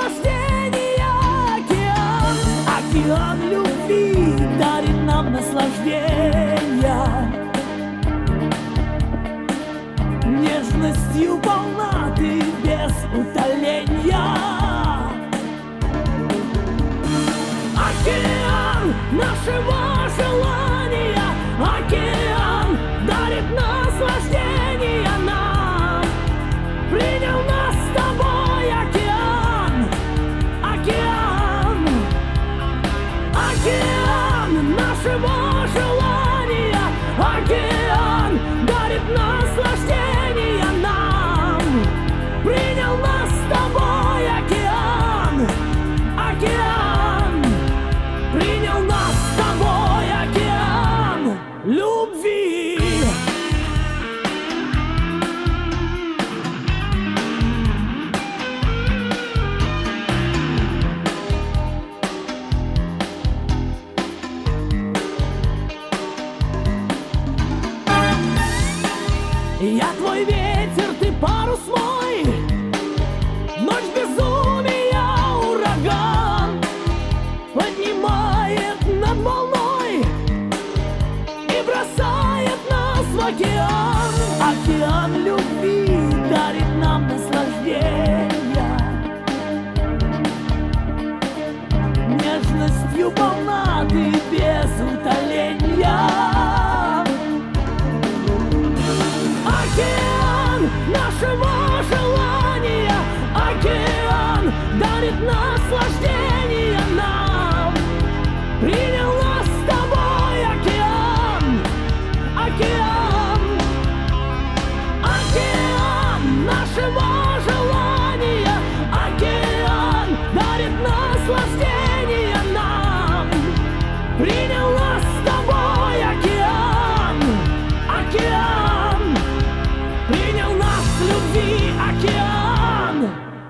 наслаждения океан. Океан любви дарит нам наслаждения. Нежностью полна ты без утоления. Океан нашего желания, океан дарит наслаждение нам. Принял нас с тобой океан, океан, океан нашего желания, океан дарит наслаждение нам. Принял нас с тобой океан, океан, принял нас с тобой океан любви. Я твой ветер, ты парус мой, ночь безумия, ураган поднимает над волной и бросает нас в океан. Океан любви дарит нам наслаждение. Нежностью полна ты без утоления. Океан нашего желания, океан дарит наслаждение нам. Принял нас с тобой океан, океан, океан нашего желания, океан дарит наслаждение нам. Принял нас с тобой океан, океан, принял нас с любви океан.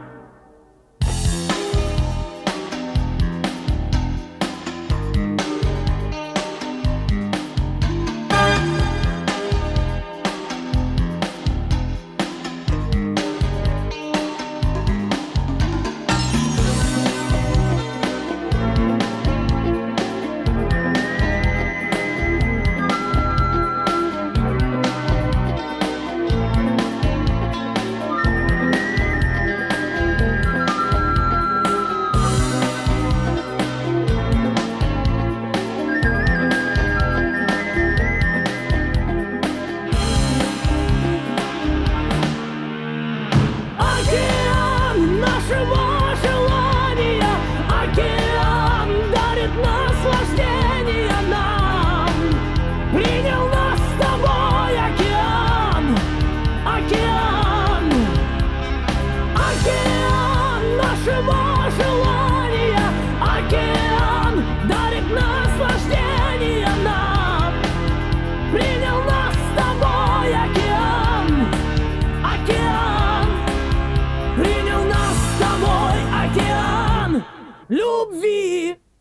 Океан нашего желания, океан дарит наслаждение нам. Принял нас с тобой океан, океан, океан нашего желания, океан дарит наслаждение нам. Принял нас с тобой океан, океан, принял нас с тобой океан любви.